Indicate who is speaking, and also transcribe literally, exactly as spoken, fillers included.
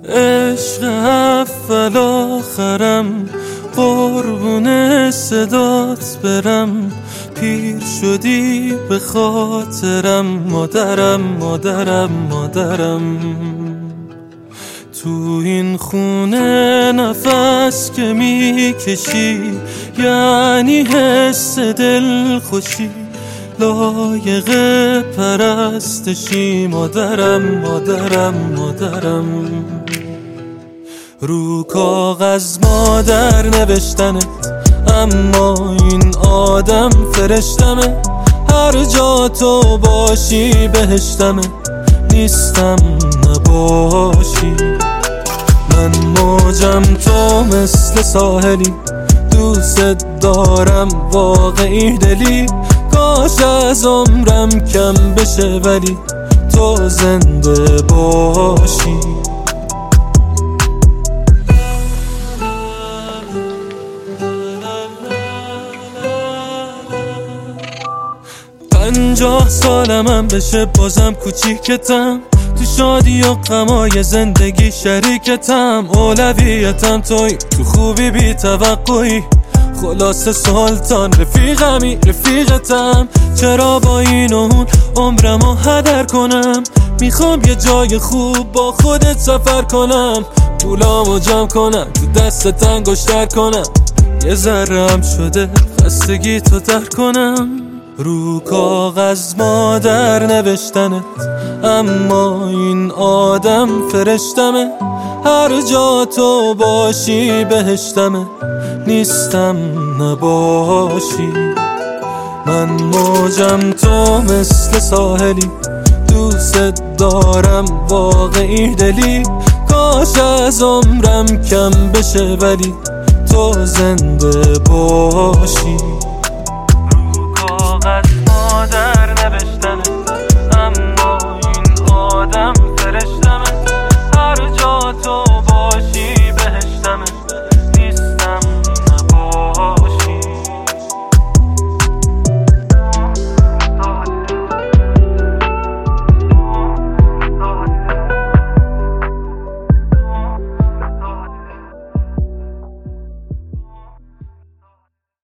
Speaker 1: عشق اول آخرم، قربون صدات برم. پیر شدی به خاطرم، مادرم مادرم مادرم. تو این خونه نفس که میکشی یعنی حس دل خوشی، لایق پرستشی. مادرم مادرم مادرم. رو کاغذ مادر نوشتنت، اما این آدم فرشتمه. هر جا تو باشی بهشتمه، نیستم نباشی. من موجم تو مثل ساحلی، دوست دارم واقعی دلی. کاش از عمرم کم بشه ولی تو زنده باشی. پنجاه سالمم بشه بازم کوچیکتم، تو شادی و غمای زندگی شریکتم. اولویتم توی، تو خوبی بی توقعی. خلاص سلطان رفیقمی رفیقتم. چرا با این و اون عمرمو هدر کنم؟ میخوام یه جای خوب با خودت سفر کنم. پولامو جمع کنم، تو دستت انگشتر کنم. یه ذره‌ام شده خستگی تو در کنم. رو کاغذ مادر نوشتنت، اما این آدم فرشتمه. هر جا تو باشی بهشتمه، نیستم نباشی. من موجم تو مثل ساحلی، دوست دارم واقعی دلی. کاش از عمرم کم بشه ولی تو زنده باشی.